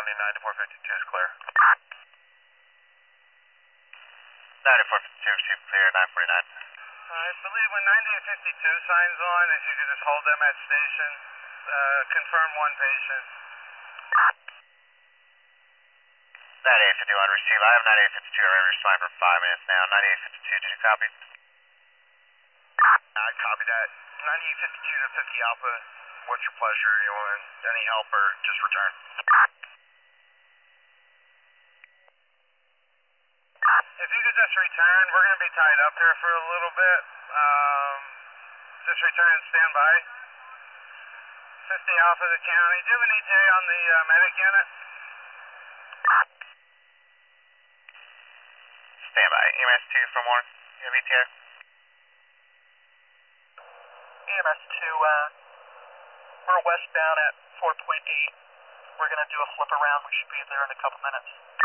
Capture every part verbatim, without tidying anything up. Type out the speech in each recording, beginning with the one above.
ninety to four fifty-two is clear. ninety to four fifty-two, receive clear, nine forty-nine. I believe when ninety to fifty-two signs on, if you could just hold them at station, uh, confirm one patient. ninety-eight fifty-one, receive. I have ninety-eight fifty-two, I'm responding for five minutes now. ninety-eight fifty-two, did you copy? I copy that. ninety-eight fifty-two to fifty Alpha, what's your pleasure? You want any help or just return? If you could just return, we're going to be tied up here for a little bit. Um, just return and stand by. fifty Alpha to the county. Do you have an E T A on the uh, medic unit? Stand by. E M S two from Warren. You have E T A? E M S two, uh, we're westbound at four point eight. We're going to do a flip around. We should be there in a couple minutes.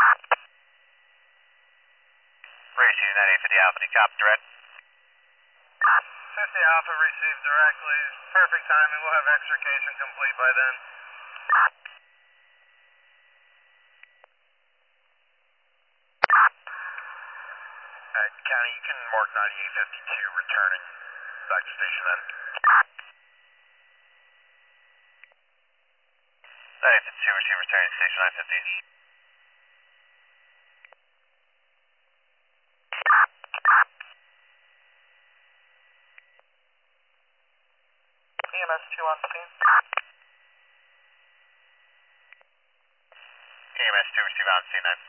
Racing ninety-eight fifty Alpha, do you copy direct? fifty Alpha received directly. Perfect timing. We'll have extrication complete by then. Alright, County, you can mark ninety-eight fifty-two returning back to station then. ninety-eight fifty-two, receive returning station nine fifty. E M S two on scene. E M S two, receive on scene nine